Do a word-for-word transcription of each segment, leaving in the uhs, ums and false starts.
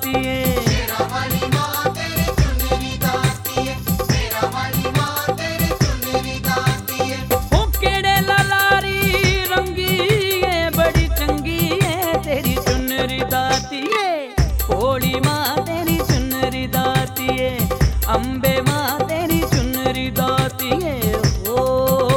दाती है। शेरा वाली माँ तेरी चुनरी दाती है, शेरा वाली माँ तेरी चुनरी दाती है। ओ केड़े लालारी रंगी है, बड़ी चंगी है तेरी चुनरी दाती है। भोली माँ तेरी चुनरी दाती है, अम्बे माँ तेरी चुनरी दाती है। ओ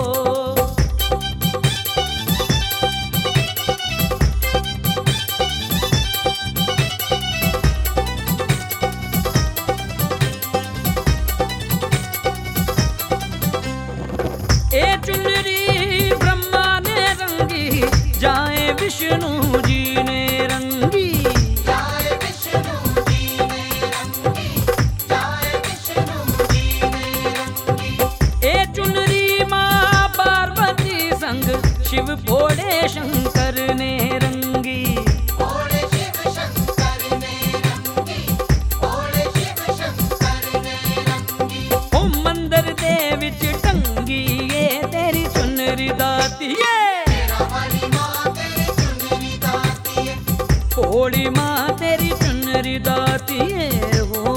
ए चुनरी ब्रह्मा ने रंगी, जाए विष्णु जी ने रंगी। जाए विष्णु जी ने रंगी, जाए विष्णु जी ने रंगी। ए चुनरी माँ पार्वती संग शिव भोले शंकर ने रंगी। भोले शिव शंकर ने रंगी, भोले शिव शंकर ने रंगी। ओ मंदिर दे विच टंगी ये तेरी चुनरी दाती है। शेरा वाली माँ तेरी चुनरी दाती है, भोली माँ तेरी चुनरी दाती है। हो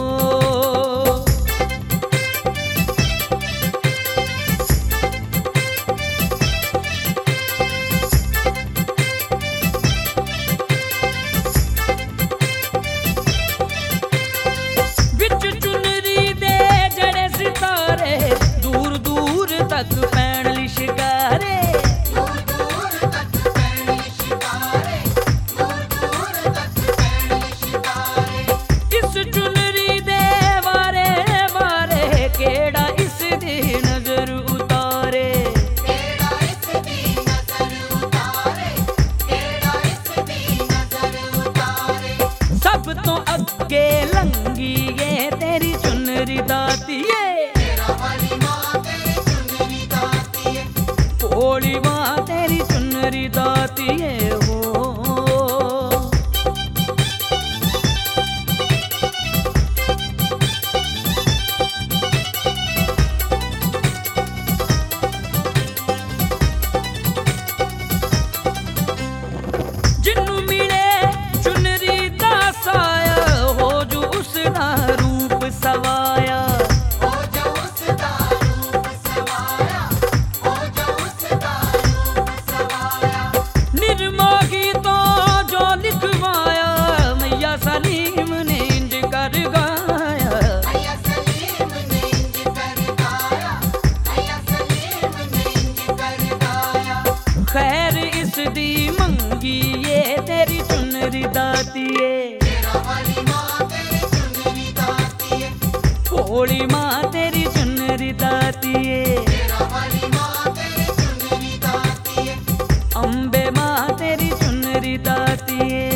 बिच चुनरी दे जड़े सितारे, दूर दूर तक पैण लिशकारे। दूर दूर तक पैण शिकारे, दूर दूर तक पैण शिकारे। इस चुनरी दे वारे वारे, केड़ा इस दी नजर उतारे। केड़ा इस दी नजर उतारे, केड़ा इस दी नजर उतारे। सब तो अगे लंगी ये तेरी चुनरी दाती है। शेरा वाली माँ तेरी चुनरी दाती है, भोली माँ तेरी चुनरी दाती है। हो जिन्नू मिले चुनरी दा साया, हो जो उसदा रूप सवाया। हो जा उसदा रूप सवाया, हो जा उसदा रूप सवाया। निर्मोही तो जो लिखवाया, मैया सलीम ने इंज कर गाया। मैया सलीम ने इंज कर गाया, मैया सलीम ने इंज कर गाया। खैर इस दी मंगी ये तेरी चुनरी दाती है। शेरा वाली माँ तेरी चुनरी दाती है, भोली माँ तेरी चुनरी दाती है। शेरा वाली माँ तेरी चुनरी दाती है। अम्बे माँ तेरी चुनरी दाती है।